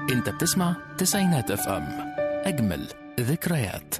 انت بتسمع تسعينات اف ام، اجمل ذكريات.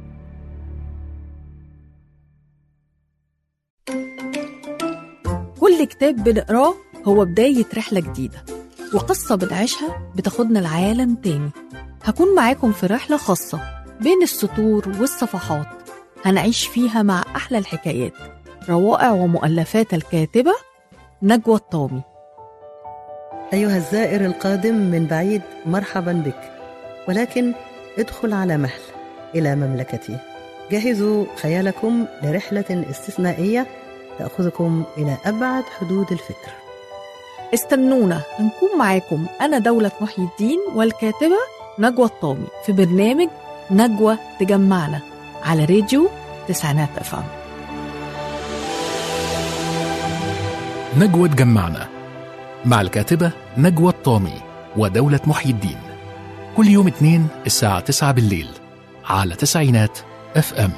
كل كتاب بنقراه هو بداية رحلة جديدة، وقصة بنعيشها بتاخدنا لعالم تاني. هكون معاكم في رحلة خاصة بين السطور والصفحات، هنعيش فيها مع أحلى الحكايات، روائع ومؤلفات الكاتبة نجوى الطامي. أيها الزائر القادم من بعيد، مرحبا بك، ولكن ادخل على مهل إلى مملكتي. جهزوا خيالكم لرحلة استثنائية تأخذكم إلى أبعد حدود الفكر. استنونا، هنكون معاكم أنا دولة محي الدين والكاتبة نجوى الطامي في برنامج نجوى تجمعنا على راديو تسعينات اف ام. نجوى تجمعنا مع الكاتبة نجوى الطامي ودولة محي الدين، كل يوم اثنين الساعة 9 بالليل على تسعينات اف ام.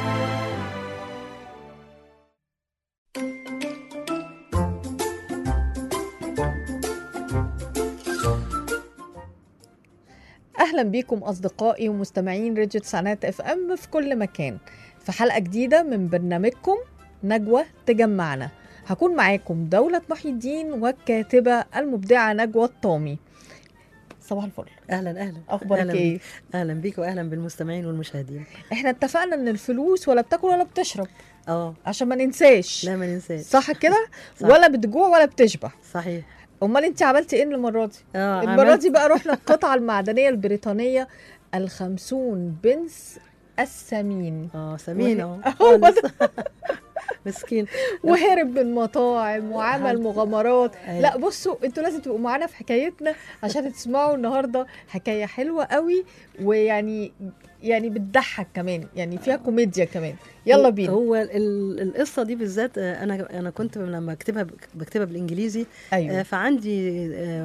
أهلا بيكم أصدقائي ومستمعين راديو تسعينات اف ام في كل مكان، في حلقة جديدة من برنامجكم نجوى تجمعنا. هكون معاكم دولة محي الدين والكاتبة المبدعة نجوى الطامي. صباح الفل. أهلا أخبارك إيه؟ أهلا بيك وأهلا بالمستمعين والمشاهدين. إحنا اتفقنا إن الفلوس ولا بتاكل ولا بتشرب، عشان ما ننساش. لا ما ننساش، صح كده؟ صح. ولا بتجوع ولا بتشبع. صحيح. أمال أنت عملتي إيه المرة دي؟ المرة دي بقى رحنا القطعة المعدنية البريطانية 50 بنس الثمين. ثمين مسكين، وهرب من مطاعم وعمل مغامرات. لا بصوا، انتوا لازم تبقوا معانا في حكايتنا عشان تسمعوا النهارده حكايه حلوه قوي، ويعني بتضحك كمان، يعني فيها كوميديا كمان. يلا بينا. هو القصه دي بالذات انا كنت لما بكتبها بالانجليزي. أيوة. فعندي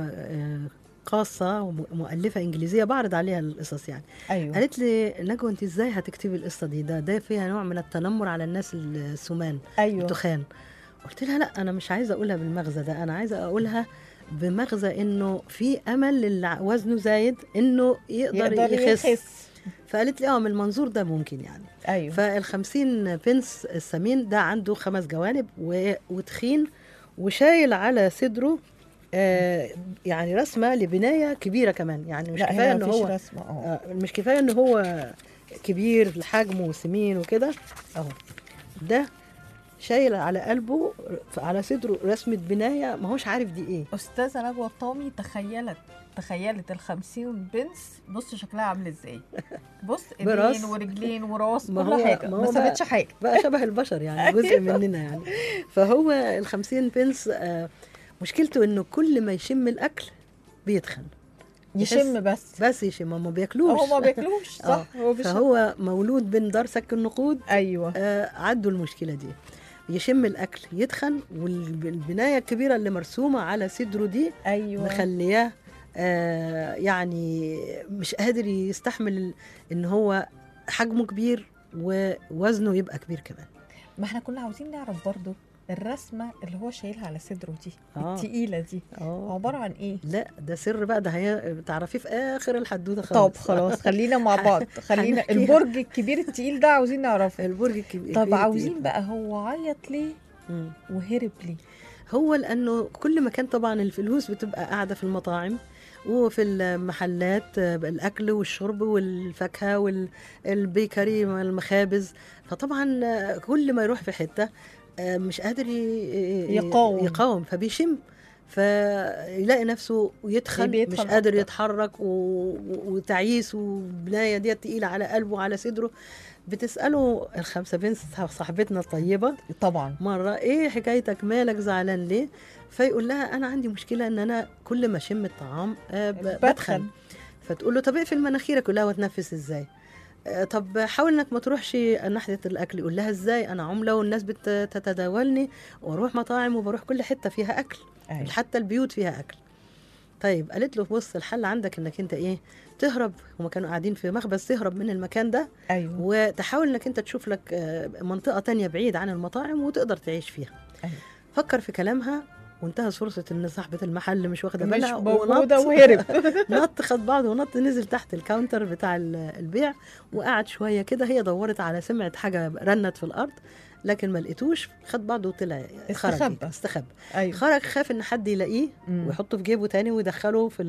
قاصة مؤلفة إنجليزية بعرض عليها القصص يعني. أيوة. قالت لي نجوى أنت إزاي هتكتبي القصة دي؟ ده فيها نوع من التنمر على الناس السمان. أيوة. التخان. قلت لها لا، أنا مش عايزة أقولها بالمغزى ده، أنا عايزة أقولها بمغزى إنه في أمل للي وزنه زايد إنه يقدر يخس. فقالت لي من المنظور ده ممكن يعني. أيوة. فال50 بنس الثمين ده عنده 5 جوانب وتخين، وشايل على صدره يعني رسمة لبناية كبيرة كمان. يعني مش كفاية انه هو مش كفاية انه هو كبير لحجمه وسمين وكده. ده شايل على قلبه على صدره رسمة بناية، ما هوش عارف دي ايه. أستاذة نجوى الطامي تخيلت 50 بنس. بص شكلها عامل ازاي. بص ايدين ورجلين وراس، كل حاجة، ما سابتش حاجة. بقى شبه البشر يعني، جزء مننا يعني. فهو 50 بنس مشكلته انه كل ما يشم الاكل بيتخن. يشم بس يشم، ما بياكلوش. هو ما بياكلوش صح. فهو مولود بين دار سك النقود. ايوه. عدوا المشكله دي، يشم الاكل يتخن، والبنايه الكبيره اللي مرسومه على صدره دي ايوه مخلياه يعني مش قادر يستحمل ان هو حجمه كبير ووزنه يبقى كبير كمان. ما احنا كنا عاوزين نعرف برضو الرسمة اللي هو شايلها على صدره دي التقيلة دي عبارة عن ايه؟ لا ده سر بقى، ده تعرفيه في اخر الحدوته خالص. طب خلاص خلينا مع بعض. خلينا البرج الكبير التقيل ده عاوزين نعرفه. البرج الكبير. طب عاوزين بقى، هو عيط ليه وهرب ليه؟ هو لانه كل مكان طبعا الفلوس بتبقى قاعدة في المطاعم وفي المحلات، الأكل والشرب والفاكهة والبيكري والمخابز. فطبعا كل ما يروح في حتة مش قادر يقاوم فبيشم، فيلاقي نفسه يتخن، مش قادر يتحرك وتعيس، وبناية دي تقيلة على قلبه وعلى صدره. بتسأله ال5 بنس صاحبتنا الطيبة طبعا مرة ايه حكايتك، مالك زعلان ليه؟ فيقول لها انا عندي مشكلة ان انا كل ما اشم الطعام بتخن. فتقول له طب اقفل مناخيرك. يقول لها وتنفس ازاي؟ طب حاول انك ما تروحش ناحية الاكل. يقول لها ازاي؟ انا عملة والناس بتتداولني واروح مطاعم وبروح كل حتة فيها اكل. حتى البيوت فيها اكل. طيب قالت له بص، الحل عندك انك انت ايه، تهرب. هما كانوا قاعدين في مخبز، تهرب من المكان ده. أيوة. وتحاول انك انت تشوف لك منطقة تانية بعيد عن المطاعم وتقدر تعيش فيها. أيوة. فكر في كلامها وانتهز فرصه ان صاحبه المحل مش واخده مش بالها موجودة وهرب. نط خد بعضه ونط نزل تحت الكاونتر بتاع البيع، وقعد شويه كده. هي دورت على سمعت حاجه رنت في الارض لكن ما لقيتوش، خد بعضه وطلع استخبى. أيوة. خرج خاف ان حد يلاقيه ويحطه في جيبه تاني ويدخله في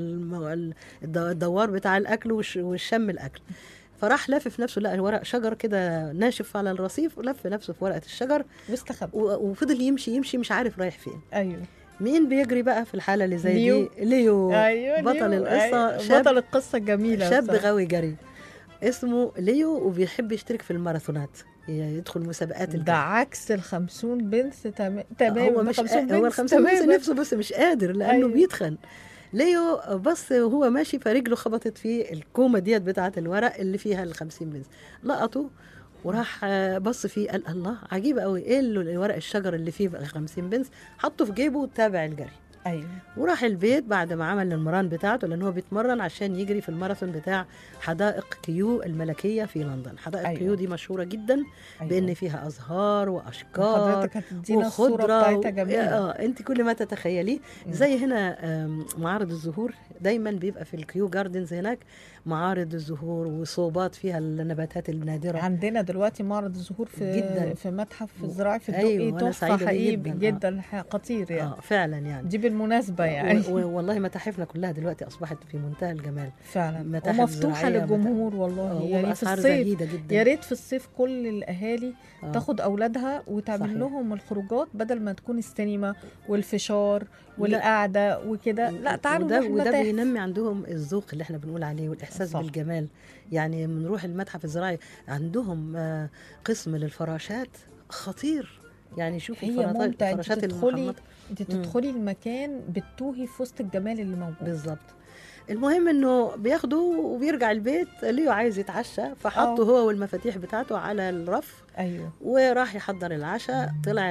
الدوار بتاع الاكل والشم الاكل. فراح لافف نفسه، لقى ورق شجر كده ناشف على الرصيف، ولف نفسه في ورقه الشجر واستخبى، وفضل يمشي مش عارف رايح فين. ايوه. مين بيجري بقى في الحاله اللي زي ليو. دي؟ ليو. أيوة بطل ليو. القصه. أيوة. بطل القصه الجميله. شاب غاوي جري اسمه ليو، وبيحب يشترك في الماراثونات، يدخل مسابقات ده عكس ال50 بنس. تمام. هو مش هو ال50 بنس نفسه بس مش قادر لانه أيوة. بيتخن. ليو بص وهو ماشي فرجله خبطت في الكومه ديت بتاعه الورق اللي فيها ال50 بنس، لقطه وراح بص فيه قال الله عجيبه قوي، ايه الورق الشجر اللي فيه 50 بنس، حطه في جيبه وتابع الجري. ايوه. وراح البيت بعد ما عمل المران بتاعته، لان هو بيتمرن عشان يجري في الماراثون بتاع حدائق كيو الملكيه في لندن. حدائق أيوة. كيو دي مشهوره جدا. أيوة. بان فيها ازهار واشجار حضرتك هتدينا الصوره بتاعتها جميله. انت كل ما تتخيليه. زي هنا معارض الزهور دايما بيبقى في الكيو جاردنز هناك معارض الزهور وصوبات فيها النباتات النادره. عندنا دلوقتي معرض الزهور في جداً. في متحف الزراعي في أيوة. الدقي. تحفه حقيقي جدا. خطير يعني. فعلا يعني. دي بالمناسبه يعني. والله متاحفنا كلها دلوقتي اصبحت في منتهى الجمال فعلا، ومفتوحه للجمهور والله. يعني في الصيف يا ريت في الصيف كل الاهالي تاخد اولادها وتعمل لهم الخروجات بدل ما تكون السينما والفشار والقعده وكده. لا تعالوا نروح وده بينمي عندهم الذوق اللي احنا بنقول عليه والاحساس صح. بالجمال. يعني بنروح المتحف الزراعي عندهم قسم للفراشات خطير. يعني شوفي الفراشات المحمطه. انت تدخلي المكان بتوهي في وسط الجمال اللي موجود. بالظبط. المهم انه بياخده وبيرجع البيت. ليو عايز يتعشى فحطه هو والمفاتيح بتاعته على الرف. ايوه. وراح يحضر العشاء. طلع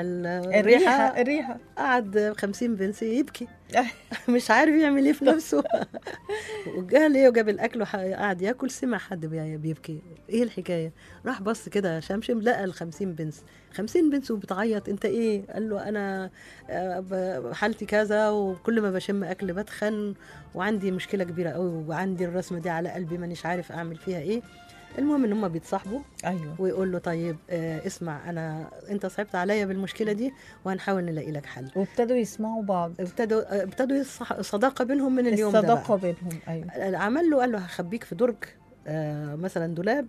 الريحه قعد 50 بنس يبكي مش عارف يعمل ايه في نفسه. وجا ليه وجاب الاكل وقعد ياكل. سمع حد بيبكي، ايه الحكايه؟ راح بص كده شمشم لقى ال50 بنس. 50 بنس وبتعيط. انت ايه؟ قال له انا حالتي كذا وكل ما بشم اكل بتخن وعندي مشكله كبيره قوي وعندي الرسمه دي على قلبي مانيش عارف اعمل فيها ايه. المهم ان هم بيتصاحبوا. ايوه. ويقول له طيب اسمع انت صعبت عليا بالمشكله دي وهنحاول نلاقي لك حل. وابتدوا يسمعوا بعض. ابتدوا صداقه بينهم من اليوم ده. الصداقه بينهم. ايوه. عمل له قال له هخبيك في درج مثلا دولاب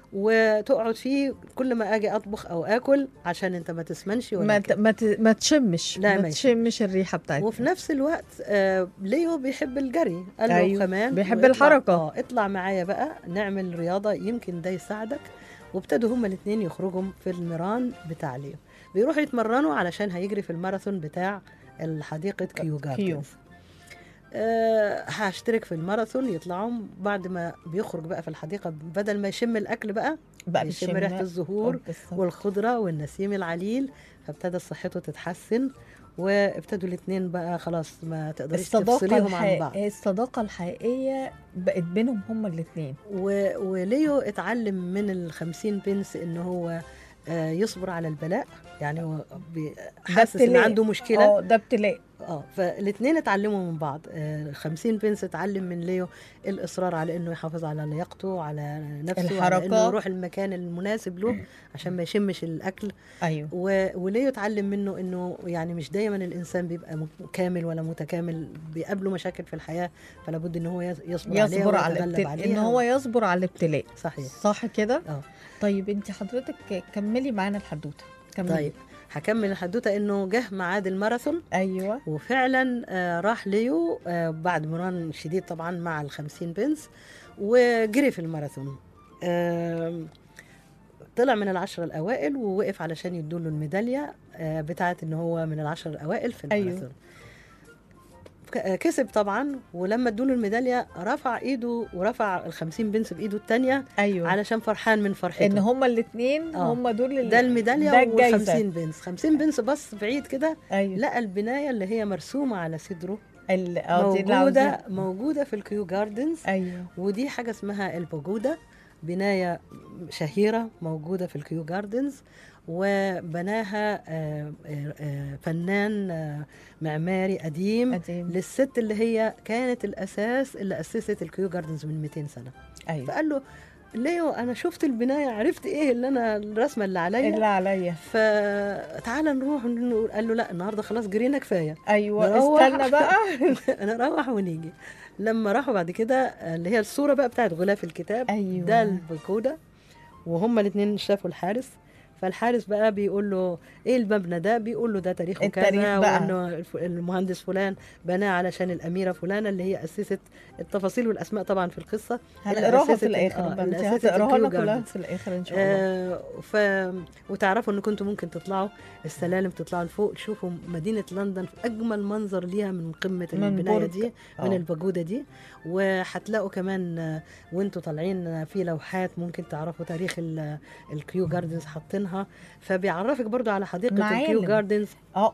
وتقعد فيه كل ما اجي اطبخ او اكل عشان انت ما تسمنش ولا ما تشمش. ما تشمش الريحه بتاعتك. وفي نفس الوقت ليو بيحب الجري. قال له أيوه. كمان بيحب الحركه. اطلع معايا بقى نعمل رياضه يمكن ده يساعدك. وابتدوا هما الاثنين يخرجوا في الميران بتاع ليو. بيروحوا يتمرنوا علشان هيجري في الماراثون بتاع الحديقه كيو جاردنز. هاشترك في الماراثون. يطلعوا بعد ما بيخرج بقى في الحديقة بدل ما يشم الأكل بقى يشم ريحة الزهور والخضرة والنسيم العليل. فابتدى صحته تتحسن وابتدوا الاثنين بقى خلاص ما تقدرش تفصليهم عن بعض. الصداقة الحقيقية بقت بينهم هما الاثنين. وليو اتعلم من ال50 بنس انه هو يصبر على البلاء. يعني هو حاسس ان عنده مشكله. ده ابتلاء. فالاثنين اتعلموا من بعض. 50 بنس اتعلم من ليو الاصرار على انه يحافظ على لياقته على نفسه على انه يروح المكان المناسب له عشان ما يشمش الاكل. ايوه. وليو اتعلم منه انه يعني مش دايما الانسان بيبقى كامل ولا متكامل. بيقابله مشاكل في الحياه فلا بد ان هو يصبر عليها ان هو يصبر على الابتلاء. صحيح. صح كده. طيب انت حضرتك كملي معانا الحدوته. طيب هكمل الحدوته. انه جه ميعاد الماراثون. ايوه. وفعلا راح ليو بعد مران شديد طبعا مع ال50 بنس وجري في الماراثون. طلع من ال10 الأوائل ووقف علشان يدوله الميدالية بتاعت إنه هو من ال10 الأوائل في الماراثون. أيوه. كسب طبعا. ولما ادوله الميداليه رفع ايده ورفع ال50 بنس بايده الثانيه. أيوه. علشان فرحان من فرحته ان هما الاثنين هما دول ده الميداليه وال50 بنس. 50 بنس بص بعيد كده. أيوه. لقى البنايه اللي هي مرسومه على صدره موجوده في الكيو جاردنز. أيوه. ودي حاجه اسمها البوجودا، بنايه شهيره موجوده في الكيو جاردنز. وبناها فنان معماري قديم للست اللي هي كانت الأساس اللي أسست الكيو جاردنز من 200 سنة. أيوة. فقال له ليو أنا شفت البناية، عرفت إيه اللي أنا الرسمة اللي عليا فتعال نروح. قال له لا النهاردة خلاص جرينا كفاية. أيوة استنى بقى نروح ونيجي. لما راحوا بعد كده اللي هي الصورة بقى بتاعت غلاف الكتاب، أيوة. ده الباكودة، وهما الاثنين شافوا الحارس. فالحارس بقى بيقول له ايه المبنى ده؟ بيقول له ده تاريخه كذا، وانه المهندس فلان بناه علشان الاميره فلانه اللي هي اسست التفاصيل والاسماء طبعا في القصه هنقراها في الاخر. هتقراها لنا كلها في الاخر ان شاء الله. وتعرفوا ان كنتوا ممكن تطلعوا السلالم، تطلعوا لفوق تشوفوا مدينه لندن في اجمل منظر ليها من قمه البنايه دي، من الباجوده دي. وهتلاقوا كمان وانتوا طالعين في لوحات ممكن تعرفوا تاريخ الكيو جاردنز حاطينها، فبيعرفك برضو على حديقه الكيو جاردنز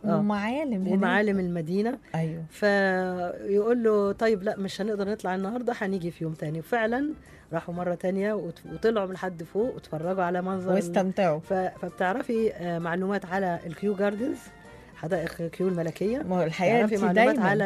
ومعالم المدينه. ايوه. فيقول له طيب لا مش هنقدر نطلع النهارده، هنيجي في يوم تاني. وفعلا راحوا مره تانية وطلعوا من لحد فوق واتفرجوا على منظر واستمتعوا. فبتعرفي معلومات على الكيو جاردنز، حدائق كيو الملكيه. ما الحقيقه في معلومات على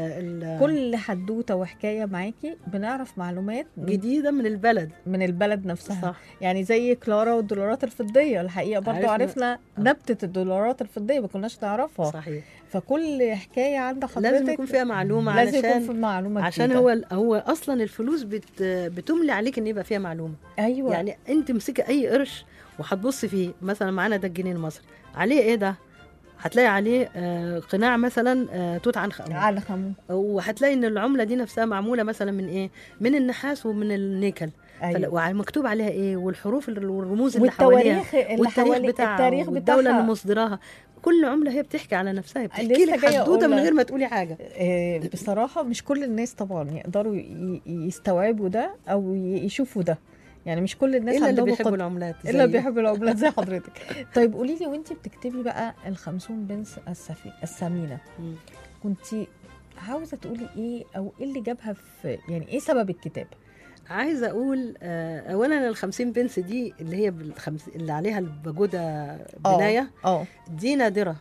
كل حدوته وحكايه معاكي بنعرف معلومات جديده من البلد نفسها. صح. يعني زي كلارا والدولارات الفضيه، الحقيقه برضو عرفنا نبته الدولارات الفضيه ما كناش نعرفها. صحيح. فكل حكايه عند حضرتك لازم يكون فيها معلومه، لازم يكون في معلومه عشان هو اصلا الفلوس بتملي عليك ان يبقى فيها معلومه. ايوه. يعني انت مسكي اي قرش وهتبص فيه، مثلا معانا ده الجنيه المصري، عليه ايه ده؟ هتلاقي عليه قناع مثلا توت عنخ آمون، وهتلاقي ان العمله دي نفسها معموله مثلا من ايه؟ من النحاس ومن النيكل. أيوة. ومكتوب عليها ايه؟ والحروف والرموز اللي حواليها والتاريخ بتاعها والدوله اللي مصدراها. كل عمله هي بتحكي على نفسها، بتحكي لك حدوته من غير ما تقولي حاجه. بصراحه مش كل الناس طبعا يقدروا يستوعبوا ده او يشوفوا ده، يعني مش كل الناس إلا اللي بيحبوا العملات إلا بيحبوا العملات زي حضرتك. طيب قولي لي، وانتي بتكتبي بقى ال50 بنس الثمينة، كنتي عاوزة تقولي ايه او ايه اللي جابها في، يعني ايه سبب الكتاب؟ عايزة اقول اولا ال50 بنس دي اللي هي اللي عليها الباجودة بناية دي نادرة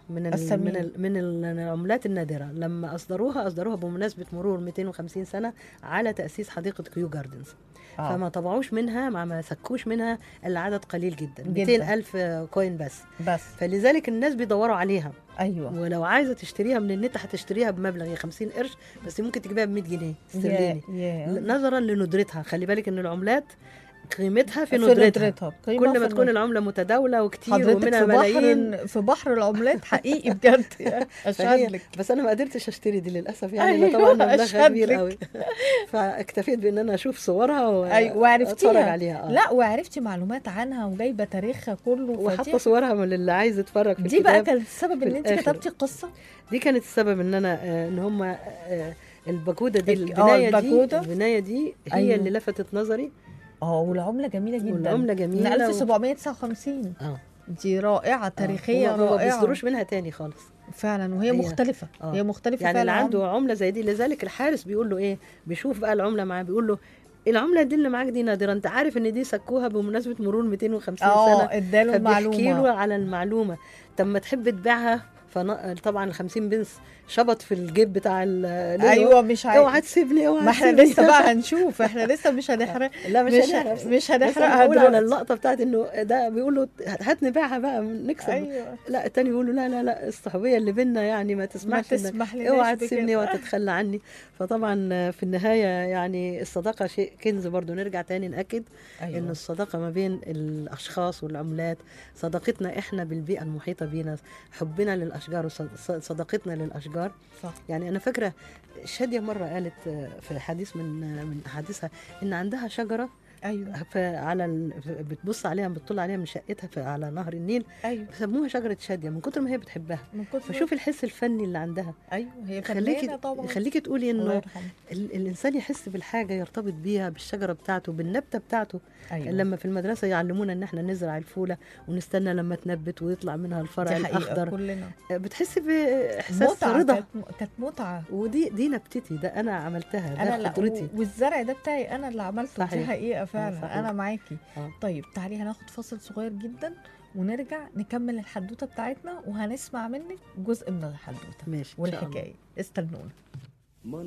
من العملات النادرة. لما اصدروها بمناسبة مرور 250 سنة على تأسيس حديقة كيو جاردنز. فما طبعوش منها، ما سكوش منها الا عدد قليل جدا. 200,000 كوين بس. فلذلك الناس بيدوروا عليها. ايوه. ولو عايزه تشتريها من النت هتشتريها بمبلغ 50 قرش بس، ممكن تجيبها ب100 جنيه استرليني نظرا لندرتها. خلي بالك ان العملات قيمتها في ندرتها. كل ما تكون العمله متداوله وكتير ومنها ملايين في بحر العملات حقيقي بجد. اشهد لك. بس انا ما قدرتش اشتري دي للاسف، يعني أيوة. طبعا مبلغ كبير قوي. فاكتفيت بان انا اشوف صورها واتفرج عليها. لا وعرفتي معلومات عنها وجايبه تاريخها كله، وحاطه صورها من اللي عايز يتفرج في دي الكتاب. بقى كانت السبب ان انت كتبتي القصه دي. كانت السبب ان انا ان هم الباجوده دي البنايه دي هي أيوة. اللي لفتت نظري. والعمله جميله جدا. والعمله جميله من 1759. دي رائعه تاريخيه رائعه. ما بيصدروش منها تاني خالص فعلا، وهي مختلفه. هي مختلفه يعني اللي عنده عمله زي دي. لذلك الحارس بيقول له ايه، بيشوف بقى العمله معاه، بيقول له العمله دي اللي معاك دي نادره، انت عارف ان دي سكوها بمناسبه مرور 250 سنه. اداله المعلومه، فبيحكي له على المعلومه. طب ما تحب تبيعها؟ طبعا ال50 بنس شبط في الجيب بتاع ايوه مش عارف. اوعى تسيبني ما احنا لسه بقى هنشوف، احنا لسه مش هنحرق. لا مش هنحرقها. بقول على اللقطه بتاعت انه ده بيقول له هات نبيعها بقى نكسب. أيوة. لا الثاني بيقول له لا الصحوبيه اللي بيننا يعني ما تسمح اوعى تسيبني وتتخلى عني. فطبعا في النهايه يعني الصداقه شيء كنز برضو. نرجع تاني ناكد أيوة. ان الصداقه ما بين الاشخاص والعملات، صداقتنا احنا بالبيئه المحيطه بينا، حبنا للاشجار وصداقتنا للاشجار. صح. يعني انا فاكره شاديه مره قالت في حديث من احاديثها ان عندها شجره. ايوه. بتبص عليها، بتطل عليها من شقتها على نهر النيل. ايوه. بسموها شجره شاديه من كتر ما هي بتحبها. فشوف الحس الفني اللي عندها. ايوه هي فنانه طبعا. خليكي تقولي انه الانسان يحس بالحاجه يرتبط بيها، بالشجره بتاعته، بالنبته بتاعته. أيوة. لما في المدرسه يعلمونا ان احنا نزرع الفوله ونستنى لما تنبت ويطلع منها الفرع الاخضر. كلنا بتحسي باحساس رضا. كانت متعه. ودي نبتتي، ده انا عملتها، ده قدرتي. والزرع ده بتاعي انا اللي عملته. دي حقيقه فعلا. صحيح. انا معاكي. طيب تعالي هناخد فاصل صغير جدا ونرجع نكمل الحدوتة بتاعتنا، وهنسمع منك جزء من الحدوتة ماشي والحكاية. استنونا. ما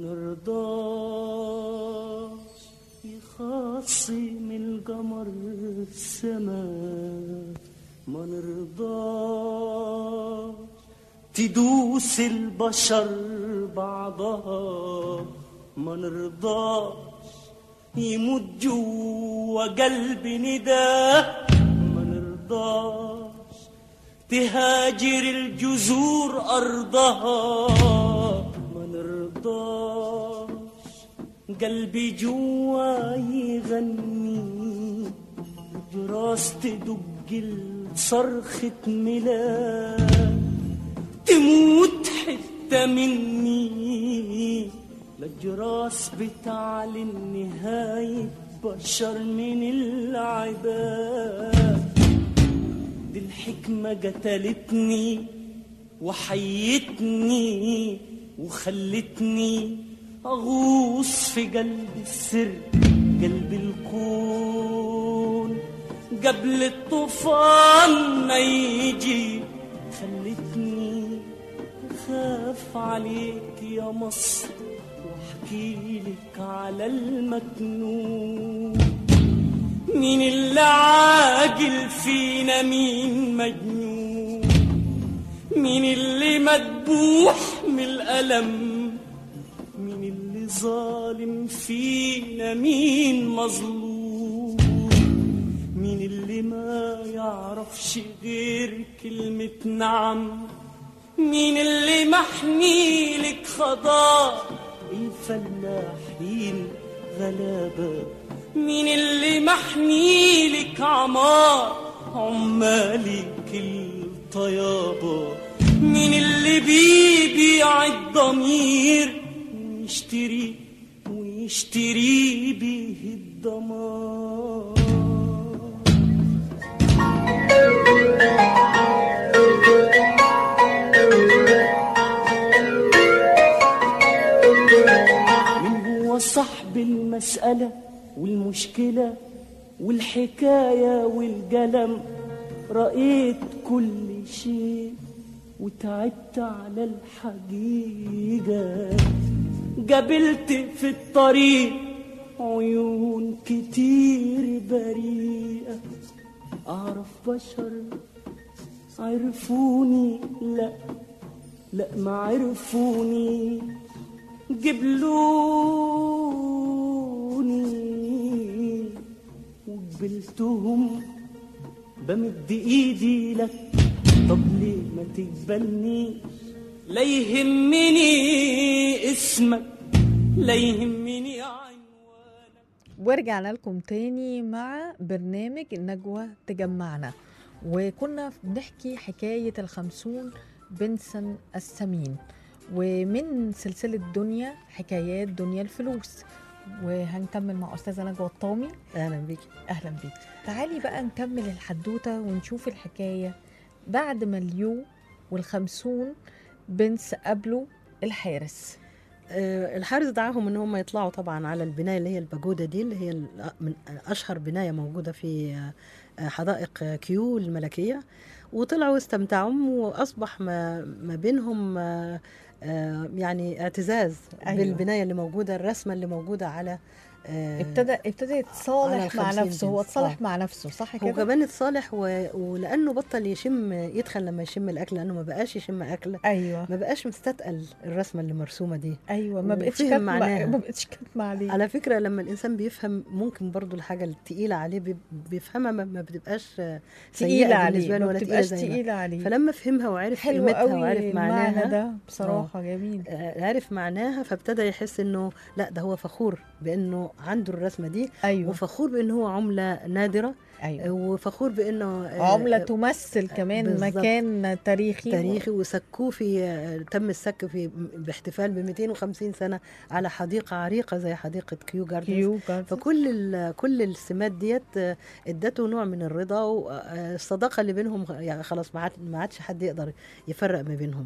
نرضاش يخاصم القمر السماء، ما نرضاش تدوس البشر بعضها، ما نرضاش يموت جوا قلب نداه، ما نرضاش تهاجر الجذور أرضها، ما نرضاش قلبي جوا يغني، جراس تدق صرخة ميلاد، تموت حتة مني للجراس بتعلن نهاية بشر من العباد. دي الحكمة قتلتني وحيتني وخلتني أغوص في قلب السر، قلب الكون قبل الطوفان ما يجي، خلتني أخاف عليك يا مصر واحكي لك على المكنون. مين اللي عاجل فينا، مين مجنون، مين اللي مدبوح من الألم، مين اللي ظالم فينا، مين مظلوم، مين اللي ما يعرفش غير كلمة نعم، مين اللي محمي لك خضار الفلاحين غلابة، مين اللي محمي لك عمار عمالك الطيابة، مين اللي بيبيع الضمير ويشتري بيه الدمار. من هو صاحب المسألة والمشكلة والحكاية والقلم، رأيت كل شيء وتعبت على الحقيقة، قابلت في الطريق عيون كتير بريئة، أعرف بشر عرفوني، لا ما عرفوني، قبلوني وقبلتهم، بمد ايدي لك طب ليه ما تقبلنيش، لا يهمني اسمك لا يهمني عنوانك. ورجعنا لكم تاني مع برنامج نجوى تجمعنا، وكنا بنحكي حكاية ال50 بنسن السمين، ومن سلسلة دنيا حكايات دنيا الفلوس. وهنكمل مع أستاذة نجوى الطامي. أهلا بيك. أهلا بيك. تعالي بقى نكمل الحدوتة ونشوف الحكاية بعد ما اليو وال50 بنس قابلوا الحارس. الحارس دعاهم ان هم يطلعوا طبعا على البنايه اللي هي الباجوده دي، اللي هي من اشهر بنايه موجوده في حدائق كيو الملكيه، وطلعوا واستمتعوا، واصبح ما بينهم يعني اعتزاز. أيوة. بالبنايه اللي موجوده، الرسمه اللي موجوده على ابتدى يتصالح مع نفسه. هو اتصالح مع نفسه، صح كده؟ هو كمان اتصالح ولانه بطل يدخل لما يشم الاكل، لانه ما بقاش يشم اكل. ايوه، ما بقاش مستثقل الرسمه اللي مرسومه دي. ايوه، ما بقتش كاتمه عليه. على فكره لما الانسان بيفهم، ممكن برضو الحاجه الثقيله عليه بيفهمها، ما بتبقاش ثقيله بالنسبه له، ولا ثقيله عليه. فلما فهمها وعرف قيمتها وعرف معناها، ده بصراحه جميل. عرف معناها، فابتدى يحس انه لا، ده هو فخور بانه عنده الرسمه دي. أيوة. وفخور بانه هو عمله نادره. أيوة. وفخور بانه عمله تمثل كمان بالزبط. مكان تاريخي وسكوه تم السك باحتفال ب 250 سنه على حديقه عريقه زي حديقه كيو جاردنز. فكل السمات ديت ادته نوع من الرضا، والصداقه اللي بينهم يعني خلاص ما عادش حد يقدر يفرق ما بينهم.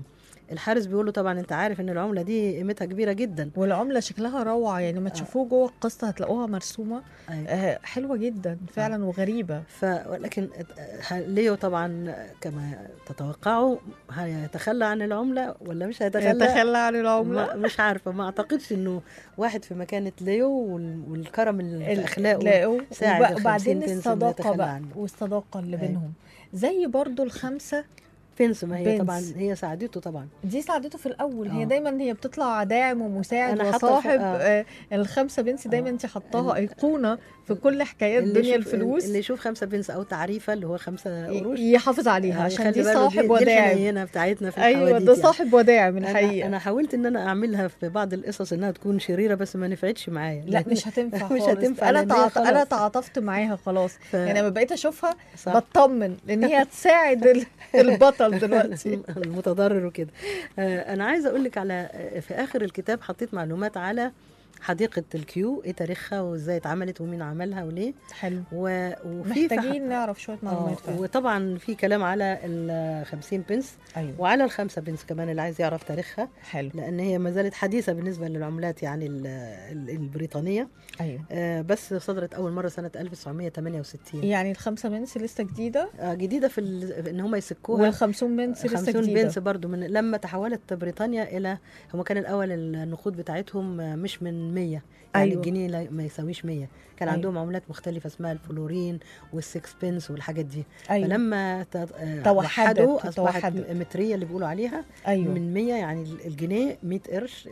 الحارس بيقول له طبعا انت عارف ان العمله دي قيمتها كبيره جدا. والعملة شكلها روعة، يعني ما تشوفوه جوه القصة هتلاقوها مرسومة أيوة. حلوة جدا فعلا وغريبة. ولكن ليو طبعا كما تتوقعوا هيتخلى عن العمله ولا مش هيتخلى؟ يتخلى عن العملة. مش عارفه، ما اعتقدش انه واحد في مكانة ليو والكرم اللي في اخلاقه ساعد وبعدين ال50 الصداقة بقى والصداقة اللي بينهم زي برضو ال5 بنس. ما هي طبعا هي ساعدته طبعا، دي ساعدته في الاول. هي دايما هي بتطلع داعم ومساعد أنا وصاحب. ال5 بنس دايما انت حطاها ايقونه في كل حكايات دنيا الفلوس. اللي يشوف 5 بنس او تعريفه اللي هو 5 قروش يحافظ عليها عشان دي صاحب وداعم. دي الحنينه بتاعتنا في الحواديت. ايوه ده صاحب وداعم الحقيقه. انا حاولت ان انا اعملها في بعض القصص انها تكون شريره بس ما نفعتش معايا. لا مش هتنفع مش خالص. هتنفع. انا تعاطفت معاها خلاص. يعني لما بقيت اشوفها بطمن لان هي تساعد البطل دلوقتي المتضرر وكده. انا عايزه اقول لك على في اخر الكتاب حطيت معلومات على حديقة الكيو، ايه تاريخها وازاي اتعملت ومين عملها وليه. حلو. وفي محتاجين نعرف شوية معلومات. وطبعا في كلام على ال50 بنس. أيوة. وعلى ال5 بنس كمان اللي عايز يعرف تاريخها. حلو. لان هي ما زالت حديثة بالنسبة للعملات يعني البريطانية. أيوة. بس صدرت اول مرة سنة 1968. يعني ال5 بنس لسه جديدة. جديدة في ان هم يسكوها. وال50 بنس لسه جديدة. 50 بنس برضو من لما تحولت بريطانيا الى، هم كان الاول النقود بتاعتهم مش من 100 يعني. أيوة. الجنيه ما يساويش 100. كان أيوة. عندهم عملات مختلفة اسمها الفلورين والسكس بنس والحاجات دي. أيوة. فلما توحدوا أصبحت مترية اللي بيقولوا عليها. أيوة. من 100 يعني الجنيه 100 قرش،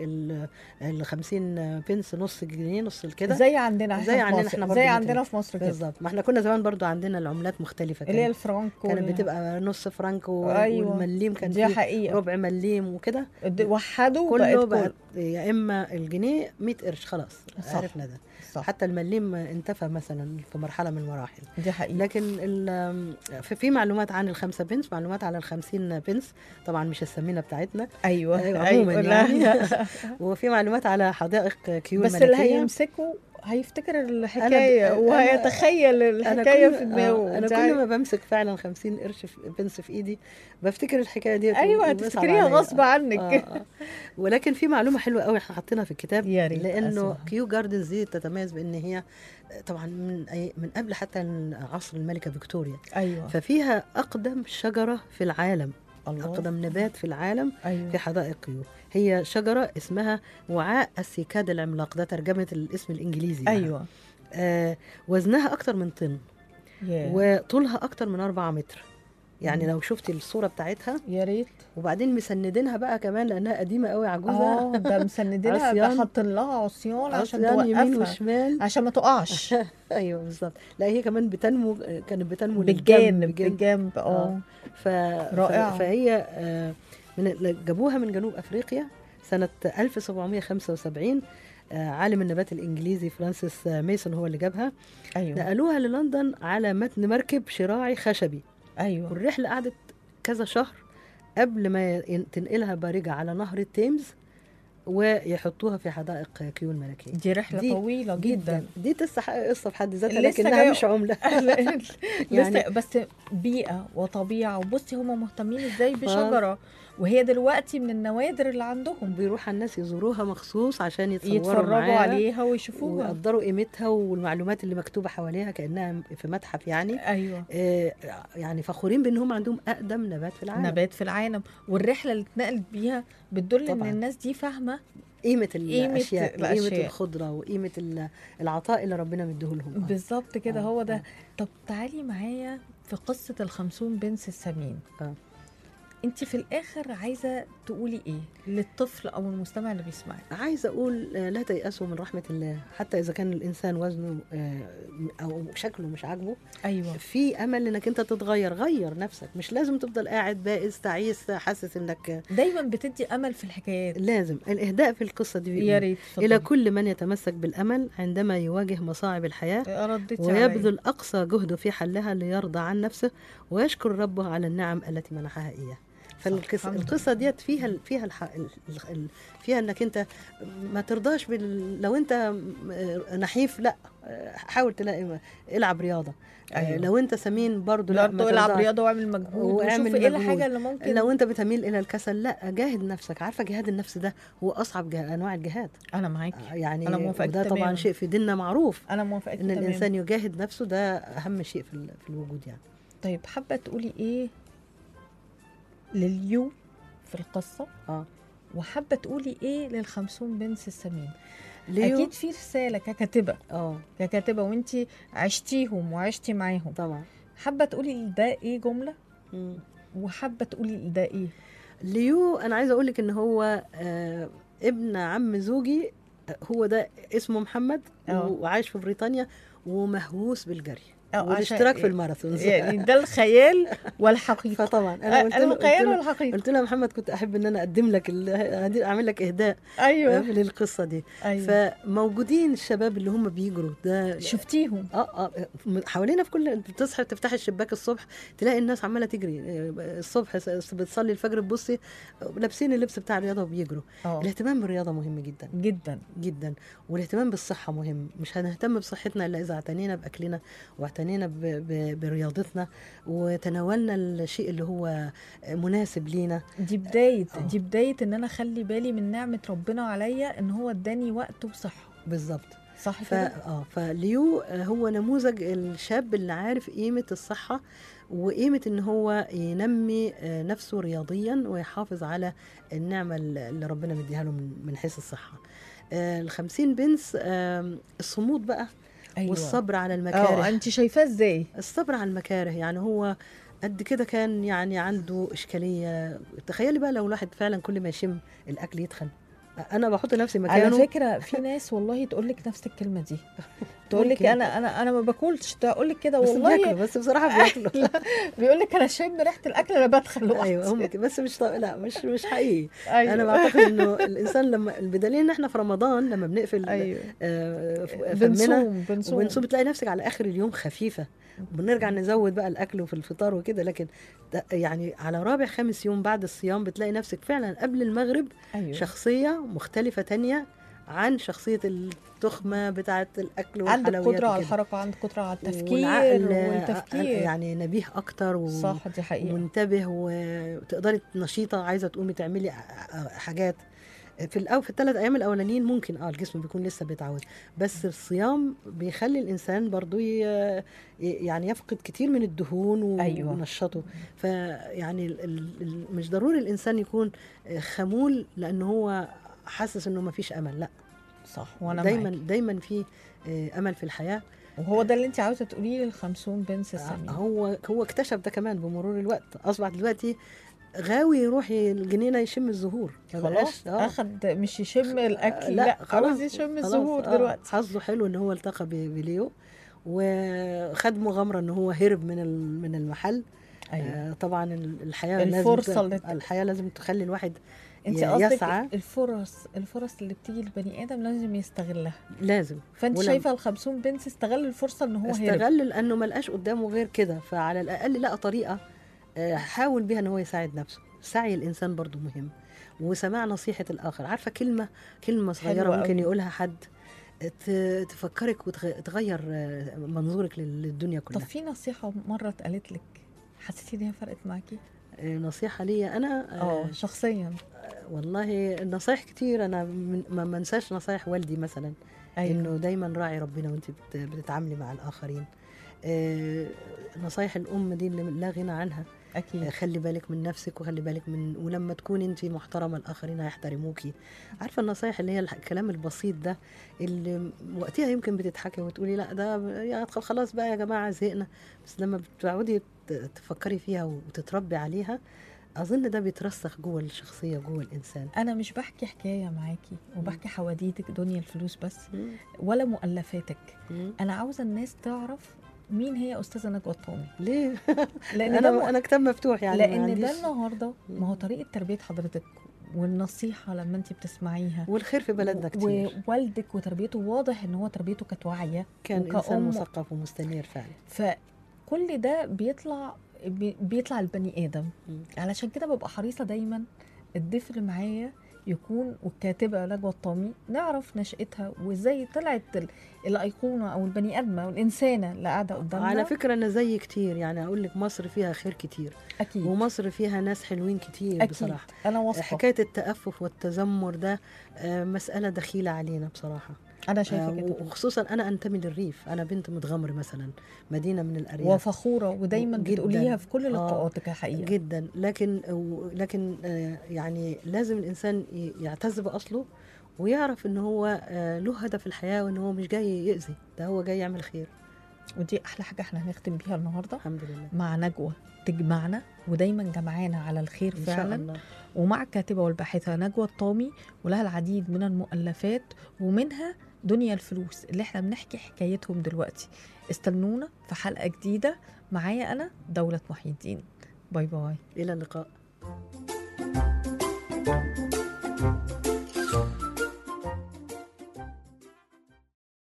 ال50 بنس نص جنيه نص كده. زي عندنا احنا زي عندنا في مصر كده بالظبط. ما احنا كنا زمان برضو عندنا العملات مختلفة اللي هي الفرنك كانت بتبقى نص فرنك أيوة. والمليم كان فيه ربع مليم وكده. وحدوا كله بقت يا اما الجنيه 100 قرش خلاص. عرفنا ده. صح. حتى المليم انتفى مثلا في مرحله من المراحل. دي حقيقة. لكن في معلومات عن ال5 بنس، معلومات على ال50 بنس طبعا مش السمينه بتاعتنا. ايوه عموما أيوة. يعني وفي معلومات على حدائق كيو بس الملكيه. اللي هيمسكوا هيفتكر الحكايه وهيتخيل الحكايه في دماغه. انا كل ما بمسك فعلا 50 قرش بنس في ايدي بفتكر الحكايه دي. ايوه هتفتكريها غصب عنك. ولكن في معلومه حلوه قوي احنا حاطينها في الكتاب، لانه كيو جاردنز دي تتميز بان هي طبعا من قبل حتى عصر الملكه فيكتوريا. أيوة. ففيها اقدم شجره في العالم. الله. أقدم نبات في العالم. أيوة. في حدائق كيو هي شجرة اسمها وعاء السيكاد العملاق، ده ترجمة الاسم الإنجليزي. أيوة. وزنها أكتر من طن. وطولها أكتر من 4 متر. يعني لو شفتي الصورة بتاعتها يا ريت. وبعدين مسندينها بقى كمان لأنها قديمة قوي عجوزة. ده مسندينها بقى حاطين لها عصيان عشان توقفها يمين وشمال عشان ما تقعش. ايوه بالظبط. لا هي كمان كانت بتنمو بالجانب. رائعة. فهي جابوها من جنوب أفريقيا سنة 1775. عالم النبات الإنجليزي فرانسيس ميسون هو اللي جابها. أيوة. نقلوها للندن على متن مركب شراعي خشبي. أيوة. والرحلة قعدت كذا شهر قبل ما تنقلها بارجة على نهر التيمز ويحطوها في حدائق كيو الملكية. دي رحلة طويلة جدا. دي تستحق قصة في حد ذاتها لكنها مش عملة. يعني بس بيئة وطبيعة. وبصي هما مهتمين ازاي بشجرة وهي دلوقتي من النوادر اللي عندهم. بيروح الناس يزوروها مخصوص عشان يتفرجوا عليها ويشوفوها ويقدروا قيمتها والمعلومات اللي مكتوبة حواليها كأنها في متحف يعني. أيوة. يعني فخورين بأنهم عندهم أقدم نبات في العالم. والرحلة اللي اتنقلت بيها بتدل طبعاً. ان الناس دي فاهمة قيمة الأشياء، قيمة الخضرة وقيمة العطاء اللي ربنا مديهولهم. بالظبط كده. هو ده. طب تعالي معايا في قصة ال50 بنس السمين. انت في الاخر عايزه تقولي ايه للطفل او المستمع اللي بيسمعك؟ عايزه اقول لا تيأسوا من رحمه الله، حتى اذا كان الانسان وزنه او شكله مش عاجبه. ايوه. في امل انك انت تتغير. غير نفسك، مش لازم تفضل قاعد بائس تعيس حاسس انك. دايما بتدي امل في الحكايات. لازم الاهداء في القصه دي يا ريت. الى كل من يتمسك بالامل عندما يواجه مصاعب الحياه ويبذل اقصى جهده في حلها ليرضى عن نفسه ويشكر ربه على النعم التي منحها اياه. فالقصه ديت فيها انك انت ما ترضاش لو انت نحيف، لا، حاول تلاقي العب رياضه. أيوة. لو انت سمين برضو لا، ما العب ترضاش. رياضه واعمل مجهود وشوف ايه الحاجه اللي ممكن. لو انت بتميل الى الكسل، لا، جاهد نفسك. عارفه جهاد النفس ده هو اصعب انواع الجهاد. انا معاكي، يعني انا موافقه وده طبعا تمام. شيء في ديننا معروف، انا موافقه ان تمام. الانسان يجاهد نفسه، ده اهم شيء في الوجود يعني. طيب حابه تقولي ايه لليو في القصه؟ وحابه تقولي ايه لل50 بنس السمين؟ اكيد في رساله ككاتبه، ككاتبه وانت عشتيهم وعشتي معاهم طبعا. حابه تقولي ده ايه جمله؟ وحابه تقولي ده ايه؟ ليو انا عايزه اقول لك ان هو ابن عم زوجي، هو ده اسمه محمد، وعايش في بريطانيا ومهووس بالجري والاشتراك في الماراثونز. يعني ده الخيال والحقيقه. فطبعا انا قلت له محمد كنت احب ان انا اقدم لك اعمل لك اهداء للقصه دي. فموجودين الشباب اللي هم بيجروا ده، شفتيهم حوالينا في كل، تصحي تفتحي الشباك الصبح تلاقي الناس عماله تجري الصبح، بتصلي الفجر تبصي لابسين اللبس بتاع الرياضه وبيجروا. الاهتمام بالرياضه مهم جدا جدا جدا، والاهتمام بالصحه مهم. مش هنهتم بصحتنا الا اذا اعتنينا باكلنا واعتنينا برياضتنا وتناولنا الشيء اللي هو مناسب لينا. دي بداية ان انا اخلي بالي من نعمة ربنا عليا، ان هو اداني وقت وصحة. بالظبط، صح كده. فليو هو نموذج الشاب اللي عارف قيمة الصحة وقيمة ان هو ينمي نفسه رياضيا ويحافظ على النعمة اللي ربنا مديها له من حيث الصحة. 50 بنس الصمود بقى. أيوة. والصبر على المكاره. انت شايفاه ازاي الصبر على المكاره؟ يعني هو قد كده كان يعني عنده إشكالية. تخيلي بقى لو الواحد فعلا كل ما يشم الأكل يتخن. أنا بحط نفسي مكانه. على فكرة في ناس والله تقول لك نفس الكلمة دي، تقول لك انا ما باكلش، تقول لك كده والله، بس بصراحة بياكلوا. بيقول لك انا شم ريحة الأكل انا بدخل لوحدي. ايوه هم بس لا مش حقيقي. أيوة. انا بعتقد انه الانسان لما بدليل ان احنا في رمضان لما بنقفل أيوة. فمنا وبنصوم بتلاقي نفسك على اخر اليوم خفيفة، بنرجع نزود بقى الاكل وفي الفطار وكده، لكن يعني على رابع خامس يوم بعد الصيام بتلاقي نفسك فعلا قبل المغرب. أيوة. شخصية مختلفة تانية عن شخصية التخمة بتاعة الأكل والحلويات. عندك قدرة على الحركة، عندك قدرة على التفكير والتفكير، يعني نبيه أكتر صح، دي حقيقة. ومنتبه وتقدري نشيطة عايزة تقومي تعملي حاجات. في ال3 أيام الأولانيين ممكن الجسم بيكون لسه بيتعود، بس الصيام بيخلي الإنسان برضو يعني يفقد كتير من الدهون أيوة. ونشطه. فيعني مش ضروري الإنسان يكون خمول لأنه هو حاسس إنه ما فيش أمل، لا صح. وأنا دايما في أمل في الحياة. وهو ده اللي انت عاوزه تقوليه لل50 بنس السمين. هو اكتشف ده كمان بمرور الوقت، أصبح دلوقتي غاوي يروح الجنينة يشم الزهور. خلاص أخد مش يشم الأكل، لا خلاص يشم الزهور دلوقتي. حظه حلو إن هو التقى بليو وخد مغامرة إن هو هرب من المحل. أيوة. طبعا الحياة لازم تخلي الواحد يسعى. الفرص اللي بتيجي للبني آدم لازم يستغلها، لازم. فانت شايفة ال50 بنس استغل الفرصة إن هو استغل لأنه ملقاش قدامه غير كده، فعلى الأقل لقى طريقة حاول بها ان هو يساعد نفسه. سعي الانسان برضو مهم، وسماع نصيحة الاخر. عارفة كلمة صغيرة ممكن يقولها حد تفكرك وتغير منظورك للدنيا كلها. طب في نصيحة مرة اتقالت لك حسيتي انها فرقت معاكي؟ نصيحة ليا انا شخصيا؟ والله النصايح كتير. انا ما منساش نصايح والدي مثلا. أيوة. انه دايما راعي ربنا وانت بتتعاملي مع الاخرين. نصايح الام دي اللي لا غنى عنها. أكيد. خلي بالك من نفسك وخلي بالك ولما تكون انت محترمة الآخرين هيحترموكي. عارفة النصايح اللي هي الكلام البسيط ده اللي وقتها يمكن بتضحكي وتقولي لا ده خلاص بقى يا جماعة زهقنا، بس لما بتقعدي تفكري فيها وتتربي عليها أظن ده بيترسخ جوه الشخصية جوه الإنسان. أنا مش بحكي حكاية معاكي وبحكي حواديتك دنيا الفلوس بس ولا مؤلفاتك. أنا عاوزة الناس تعرف مين هي أستاذة نجوى الطامي. ليه؟ لأن أنا كتاب مفتوح يعني. لأن ده النهاردة ما هو طريقة تربية حضرتك والنصيحة لما أنت بتسمعيها والخير في بلدنا كتير. ووالدك وتربيته واضح إن هو تربيته كانت واعية، كان إنسان مثقف ومستنير فعلا. فكل ده بيطلع بيطلع البني آدم. مم. علشان كده ببقى حريصة دايما الضيف اللي معايا يكون، والكاتبة نجوى الطامي، نعرف نشأتها وازاي طلعت الأيقونة أو البني آدمة أو الإنسانة اللي قاعدة قدامنا. على فكرة أنا زي كتير، يعني أقول لك مصر فيها خير كتير، أكيد ومصر فيها ناس حلوين كتير أكيد بصراحة. أنا واثقة. حكاية التأفف والتذمر ده مسألة دخيلة علينا بصراحة. أنا شايفة كده، وخصوصا أنا أنتمي للريف، أنا بنت متغمر مثلا، مدينة من الأرياف، وفخورة ودايما جداً. بتقوليها في كل لقاءاتك حقيقة. جدا. لكن يعني لازم الإنسان يعتز بأصله، ويعرف إن هو له هدف الحياة، وإن هو مش جاي يأذي، ده هو جاي يعمل خير. ودي أحلى حاجة احنا هنختم بيها النهاردة الحمد لله. مع نجوى تجمعنا ودايما جمعانا على الخير إن شاء فعلا. الله. ومع الكاتبة والباحثة نجوى الطامي، ولها العديد من المؤلفات ومنها دنيا الفلوس اللي احنا بنحكي حكايتهم دلوقتي. استنونا في حلقة جديدة معايا أنا دولة محي الدين. باي باي. إلى اللقاء.